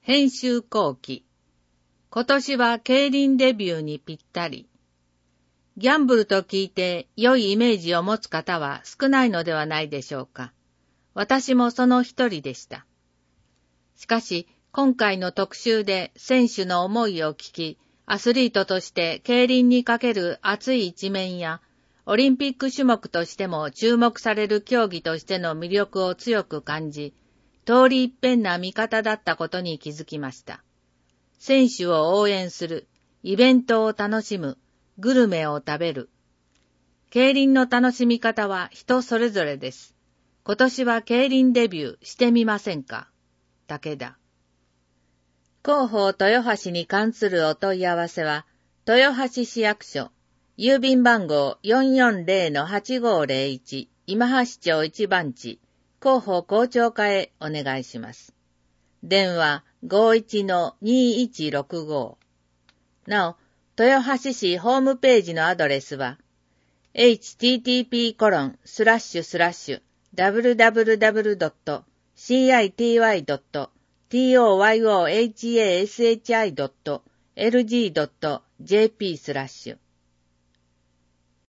編集後期。今年は競輪デビューにぴったり。ギャンブルと聞いて良いイメージを持つ方は少ないのではないでしょうか。私もその一人でした。しかし、今回の特集で選手の思いを聞き、アスリートとして競輪にかける熱い一面や、オリンピック種目としても注目される競技としての魅力を強く感じ、通り一遍な見方だったことに気づきました。選手を応援する、イベントを楽しむ、グルメを食べる。競輪の楽しみ方は人それぞれです。今年は競輪デビューしてみませんか？武田。広報豊橋に関するお問い合わせは、豊橋市役所、郵便番号 440-8501 今橋町一番地、広報校長課へお願いします。電話 51-2165。なお、豊橋市ホームページのアドレスは、http://www.city.toyohashi.lg.jp/